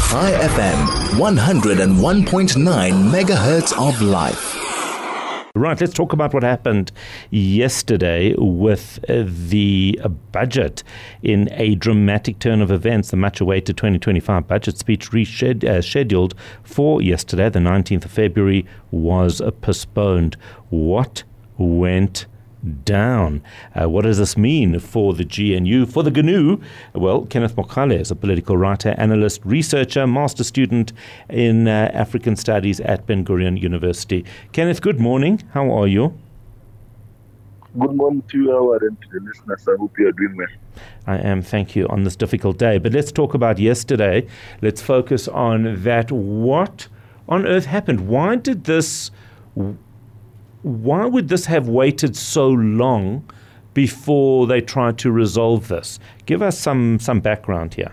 High FM, 101.9 megahertz of life. Right, let's talk about what happened yesterday with the budget in a dramatic turn of events. The much-awaited 2025 budget speech scheduled for yesterday, the 19th of February, was postponed. What went down? What does this mean for the GNU, for the GNU? Well, Kenneth Mogale is a political writer, analyst, researcher, master student in African Studies at Ben Gurion University. Kenneth, good morning. How are you? Good morning to you and to the listeners. I hope you are doing well. I am, thank you, on this difficult day. But let's talk about yesterday. Let's focus on that. What on earth happened? Why would this have waited so long before they tried to resolve this? Give us some background here.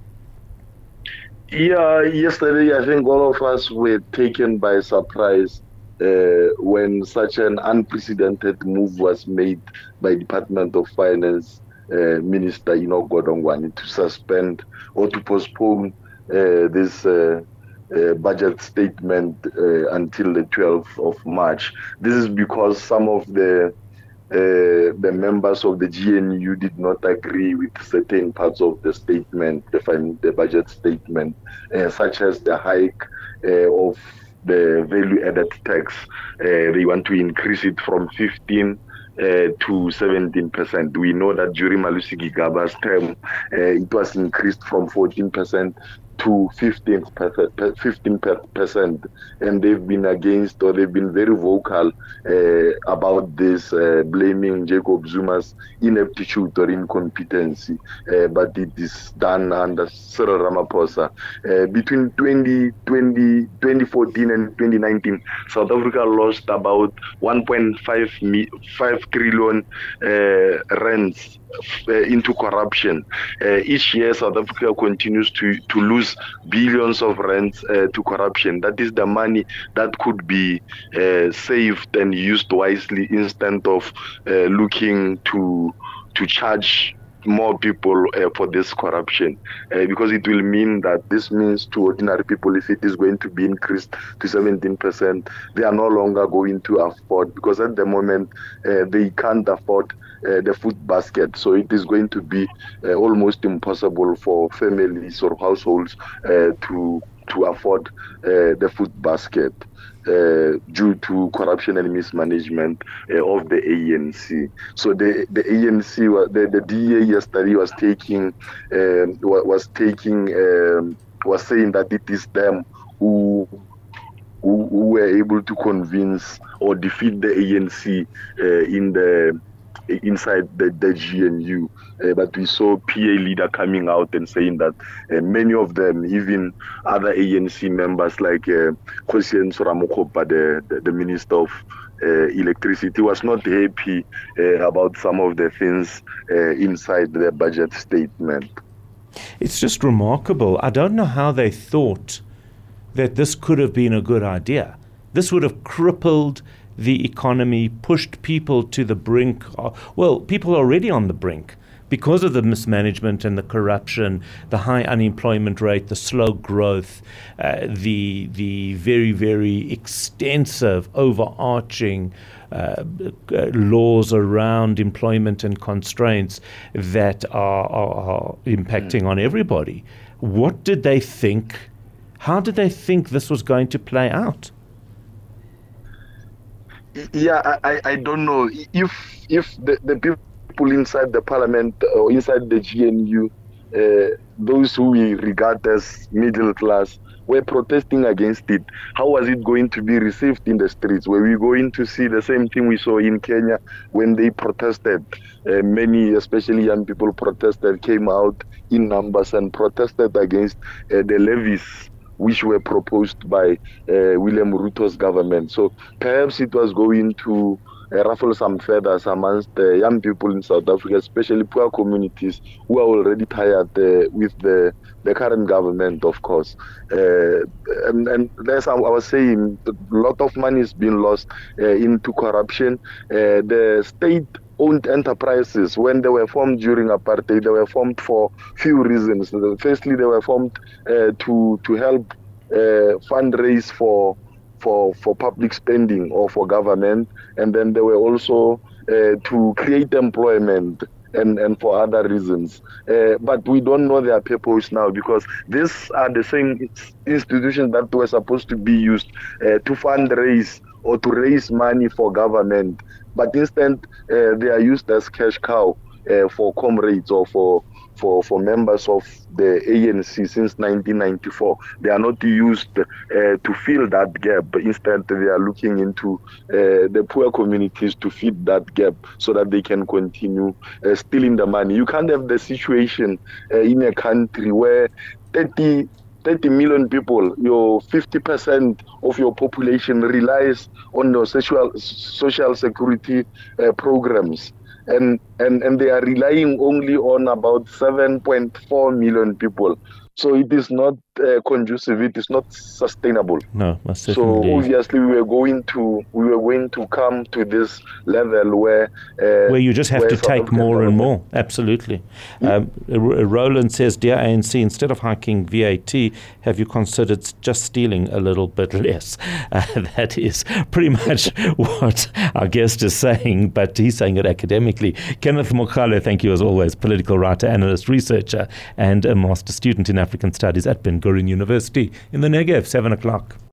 Yeah, yesterday I think all of us were taken by surprise when such an unprecedented move was made by Department of Finance Minister Enoch Godongwana to suspend or to postpone this budget statement until the 12th of March. This is because some of the members of the GNU did not agree with certain parts of the statement, the budget statement, such as the hike of the value-added tax. They want to increase it from 15 to 17%. We know that during Malusi Gigaba's term, it was increased from 14% to 15%, and they've been against, or they've been very vocal about this, blaming Jacob Zuma's ineptitude or incompetency, but it is done under Cyril Ramaphosa. Between 2014 and 2019, South Africa lost about 1.5 trillion rands into corruption. Each year, South Africa continues to lose billions of rands to corruption. That is the money that could be saved and used wisely instead of looking to charge more people for this corruption, because it will mean that this means to ordinary people, if it is going to be increased to 17%, they are no longer going to afford, because at the moment they can't afford the food basket. So it is going to be almost impossible for families or households to afford the food basket due to corruption and mismanagement of the ANC. So the ANC, the DA yesterday was saying that it is them who were able to convince or defeat the ANC inside the GNU. But we saw PA leader coming out and saying that many of them, even other ANC members like Kosian Soramokopa, the Minister of Electricity, was not happy about some of the things inside the budget statement. It's just remarkable. I don't know how they thought that this could have been a good idea. This would have crippled the economy, pushed people to the brink. Well, people are already on the brink because of the mismanagement and the corruption, the high unemployment rate, the slow growth, the very, very extensive, overarching laws around employment and constraints that are impacting on everybody. What did they think? How did they think this was going to play out? Yeah, I don't know if the people inside the parliament or inside the GNU, those who we regard as middle class, were protesting against it. How was it going to be received in the streets? Were we going to see the same thing we saw in Kenya when they protested? Many, especially young people, came out in numbers and protested against the levies which were proposed by William Ruto's government. So perhaps it was going to ruffle some feathers amongst the young people in South Africa, especially poor communities who are already tired with the current government, of course. And as I was saying, a lot of money is being lost into corruption. The state owned enterprises, when they were formed during apartheid, they were formed for few reasons. Firstly, they were formed to help fundraise for public spending or for government, and then they were also to create employment and for other reasons. But we don't know their purpose now, because these are the same institutions that were supposed to be used to fundraise or to raise money for government. But instead, they are used as cash cow for comrades or for members of the ANC since 1994. They are not used to fill that gap. Instead, they are looking into the poor communities to feed that gap so that they can continue stealing the money. You can't have the situation in a country where 30 million people, your 50% of your population relies on your social security programs. And they are relying only on about 7.4 million people. So it is not conducive. It is not sustainable. No, most certainly. So obviously we were going to come to this level where you just have to take more and more. Absolutely. Roland says, "Dear ANC, instead of hiking VAT, have you considered just stealing a little bit less?" That is pretty much what our guest is saying, but he's saying it academically. Kenneth Mogale, thank you as always, political writer, analyst, researcher, and a master student in African Studies at Ben Gurion University in the Negev, 7 o'clock.